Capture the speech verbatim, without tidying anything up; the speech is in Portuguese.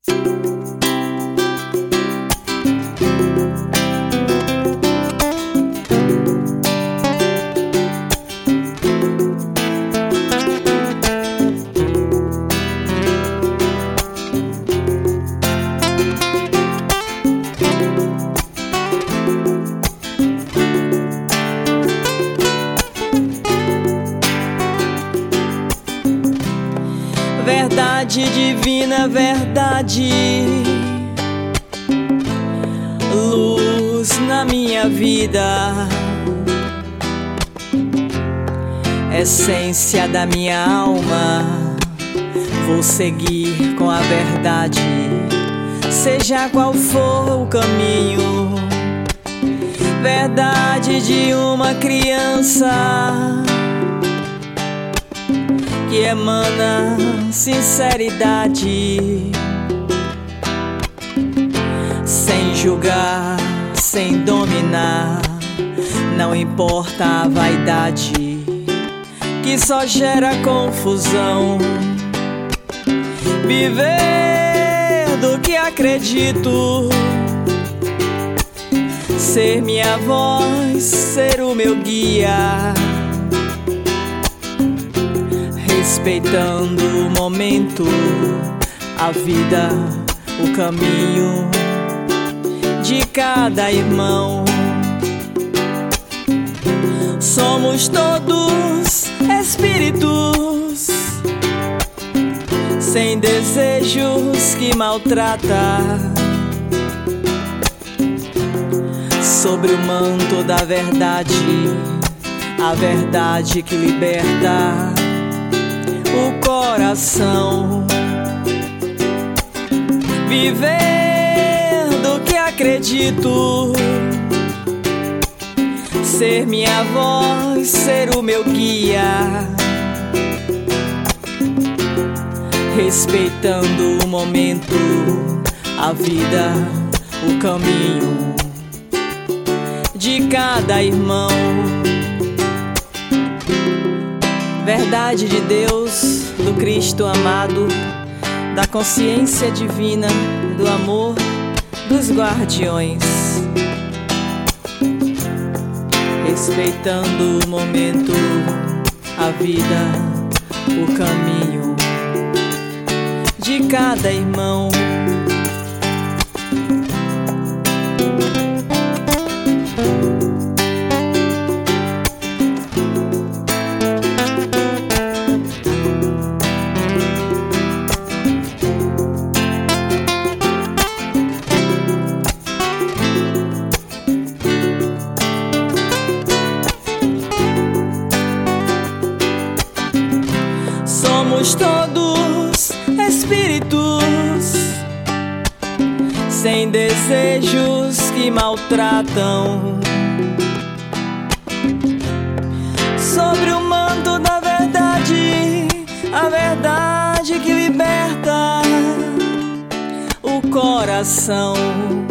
Verdade divina, verdade, luz na minha vida, essência da minha alma. Vou seguir com a verdade, seja qual for o caminho. Verdade de uma criança que emana sinceridade, sem julgar, sem dominar. Não importa a vaidade, que só gera confusão. Viver do que acredito, ser minha voz, ser o meu guia, respeitando o momento, a vida, o caminho de cada irmão. Somos todos espíritos sem desejos que maltratam. Sobre o manto da verdade, a verdade que liberta o coração. Viver do que acredito, ser minha voz, ser o meu guia, respeitando o momento, a vida, o caminho de cada irmão. Verdade de Deus, do Cristo amado, da consciência divina, do amor dos guardiões, respeitando o momento, a vida, o caminho de cada irmão. Somos todos espíritos sem desejos que maltratam. Sobre o manto da verdade, a verdade que liberta o coração.